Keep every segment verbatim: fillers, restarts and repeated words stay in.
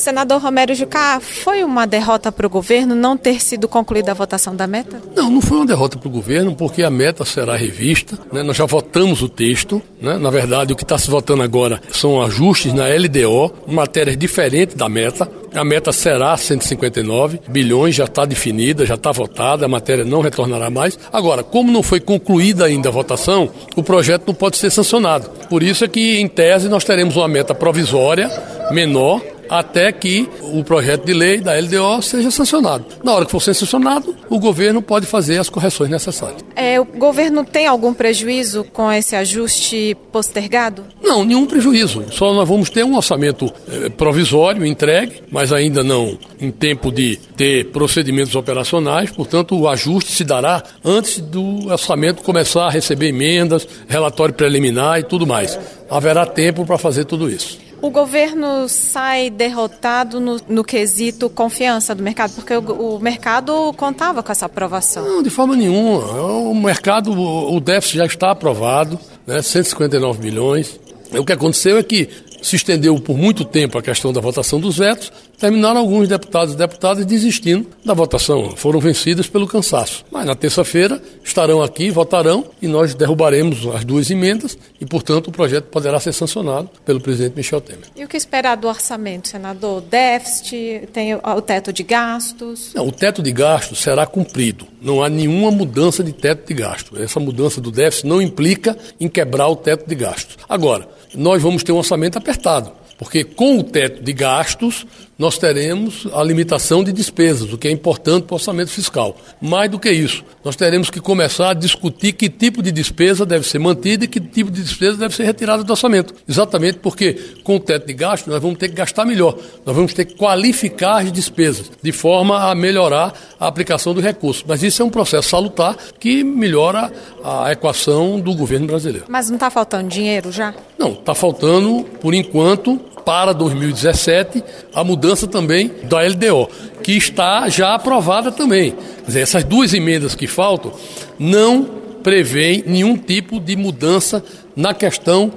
Senador Romero Jucá, foi uma derrota para o governo não ter sido concluída a votação da meta? Não, não foi uma derrota para o governo, porque a meta será revista, né? Nós já votamos o texto, né? Na verdade, o que está se votando agora são ajustes na L D O, matérias diferentes da meta. A meta será cento e cinquenta e nove bilhões, já está definida, já está votada, a matéria não retornará mais. Agora, como não foi concluída ainda a votação, o projeto não pode ser sancionado. Por isso é que, em tese, nós teremos uma meta provisória, menor, até que o projeto de lei da L D O seja sancionado. Na hora que for ser sancionado, o governo pode fazer as correções necessárias. É, o governo tem algum prejuízo com esse ajuste postergado? Não, nenhum prejuízo. Só nós vamos ter um orçamento eh, provisório entregue, mas ainda não em tempo de ter procedimentos operacionais. Portanto, o ajuste se dará antes do orçamento começar a receber emendas, relatório preliminar e tudo mais. Haverá tempo para fazer tudo isso. O governo sai derrotado no, no quesito confiança do mercado, porque o, o mercado contava com essa aprovação. Não, de forma nenhuma. O mercado, o déficit já está aprovado, né, cento e cinquenta e nove bilhões. O que aconteceu é que se estendeu por muito tempo a questão da votação dos vetos, terminaram alguns deputados e deputadas desistindo da votação, foram vencidas pelo cansaço. Mas na terça-feira estarão aqui, votarão e nós derrubaremos as duas emendas e, portanto, o projeto poderá ser sancionado pelo presidente Michel Temer. E o que esperar do orçamento, senador? Déficit, tem o teto de gastos? Não, o teto de gastos será cumprido. Não há nenhuma mudança de teto de gasto. Essa mudança do déficit não implica em quebrar o teto de gastos. Agora, nós vamos ter um orçamento apertado, porque com o teto de gastos nós teremos a limitação de despesas, o que é importante para o orçamento fiscal. Mais do que isso, nós teremos que começar a discutir que tipo de despesa deve ser mantida e que tipo de despesa deve ser retirada do orçamento. Exatamente porque com o teto de gastos nós vamos ter que gastar melhor, nós vamos ter que qualificar as despesas, de forma a melhorar a aplicação dos recursos. Mas isso é um processo salutar que melhora a equação do governo brasileiro. Mas não está faltando dinheiro já? Não, está faltando, por enquanto, para dois mil e dezessete, a mudança também da L D O, que está já aprovada também. Quer dizer, essas duas emendas que faltam não prevêem nenhum tipo de mudança na questão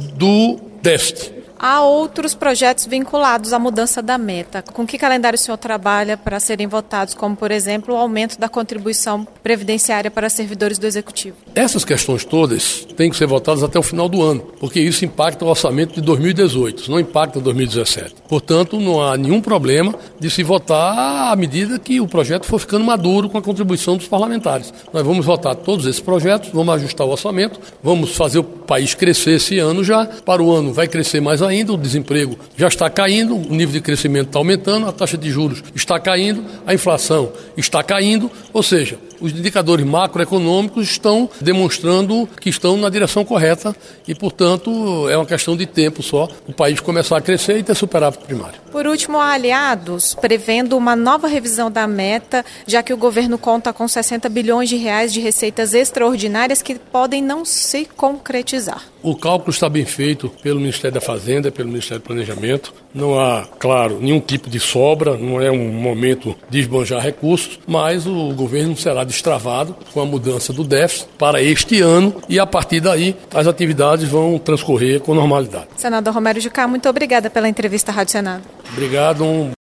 do déficit. Há outros projetos vinculados à mudança da meta. Com que calendário o senhor trabalha para serem votados, como, por exemplo, o aumento da contribuição previdenciária para servidores do Executivo? Essas questões todas têm que ser votadas até o final do ano, porque isso impacta o orçamento de dois mil e dezoito, não impacta dois mil e dezessete. Portanto, não há nenhum problema de se votar à medida que o projeto for ficando maduro com a contribuição dos parlamentares. Nós vamos votar todos esses projetos, vamos ajustar o orçamento, vamos fazer o país crescer esse ano já. Para o ano vai crescer mais ainda, o desemprego já está caindo, o nível de crescimento está aumentando, a taxa de juros está caindo, a inflação está caindo, ou seja, os indicadores macroeconômicos estão demonstrando que estão na direção correta e, portanto, é uma questão de tempo só o país começar a crescer e ter superávit primário. Por último, há aliados prevendo uma nova revisão da meta, já que o governo conta com sessenta bilhões de reais de receitas extraordinárias que podem não se concretizar. O cálculo está bem feito pelo Ministério da Fazenda, pelo Ministério do Planejamento. Não há, claro, nenhum tipo de sobra, não é um momento de esbanjar recursos, mas o governo será destravado com a mudança do déficit para este ano e, a partir daí, as atividades vão transcorrer com normalidade. Senador Romero Jucá, muito obrigada pela entrevista à Rádio Senado. Obrigado. Um